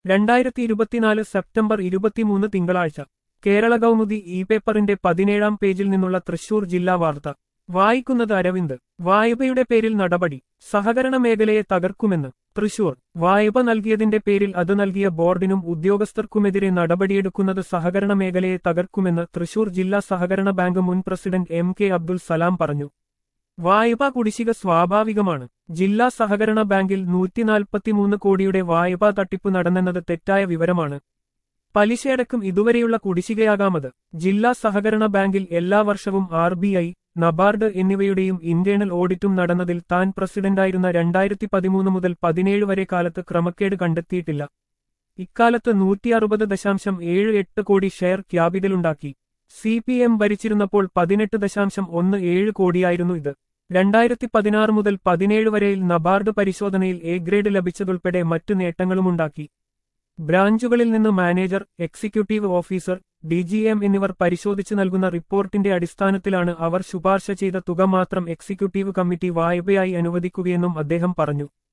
2024 September 23 തിങ്കളാഴ്ച Kerala Kaumudi E പേപ്പറിന്റെ 17-ാം പേജിൽ നിന്നുള്ള തൃശൂർ ജില്ലാ വാർത്ത വായിക്കുന്നത് അരവിന്ദ്. വായ്പയുടെ പേരിൽ നടപടി, സഹകരണ മേഖലയെ തകർക്കുമെന്ന് തൃശൂർ. വായ്പ നൽകിയതിന്റെ പേരിൽ അത് നൽകിയ ബോർഡിനും ഉദ്യോഗസ്ഥർക്കുമെതിരെ നടപടിയെടുക്കുന്നത് സഹകരണ മേഖലയെ തകർക്കുമെന്ന് തൃശൂർ ജില്ലാ സഹകരണ ബാങ്ക് മുൻ പ്രസിഡന്റ് MK അബ്ദുൽ സലാം പറഞ്ഞു. വായ്പാ കുടിശ്ശിക സ്വാഭാവികമാണ്. ജില്ലാ സഹകരണ ബാങ്കിൽ 143 കോടിയുടെ വായ്പാ തട്ടിപ്പ് നടന്നെന്നത് തെറ്റായ വിവരമാണ്. പലിശയടക്കം ഇതുവരെയുള്ള കുടിശ്ശികയാകാമത്. ജില്ലാ സഹകരണ ബാങ്കിൽ എല്ലാ വർഷവും RBI, നബാർഡ് എന്നിവയുടെയും ഇന്റേണൽ ഓഡിറ്റും നടന്നതിൽ താൻ പ്രസിഡന്റായിരുന്ന 2013 മുതൽ 17 വരെ കാലത്ത് ക്രമക്കേട് കണ്ടെത്തിയിട്ടില്ല. ഇക്കാലത്ത് 160.78 കോടി ഷെയർ ക്യാപിറ്റലുണ്ടാക്കി. CPM ഭരിച്ചിരുന്നപ്പോൾ 18.17 കോടിയായിരുന്നു ഇത്. 2016 മുതൽ 17 വരെയിൽ നബാർഡ് പരിശോധനയിൽ A ഗ്രേഡ് ലഭിച്ചതുൾപ്പെടെ മറ്റു നേട്ടങ്ങളുമുണ്ടാക്കി. ബ്രാഞ്ചുകളിൽ നിന്ന് മാനേജർ, എക്സിക്യൂട്ടീവ് ഓഫീസർ, DGM എന്നിവർ പരിശോധിച്ച് നൽകുന്ന റിപ്പോർട്ടിന്റെ അടിസ്ഥാനത്തിലാണ് അവർ ശുപാർശ ചെയ്ത തുക മാത്രം എക്സിക്യൂട്ടീവ് കമ്മിറ്റി വായ്പയായി അനുവദിക്കുകയെന്നും അദ്ദേഹം പറഞ്ഞു.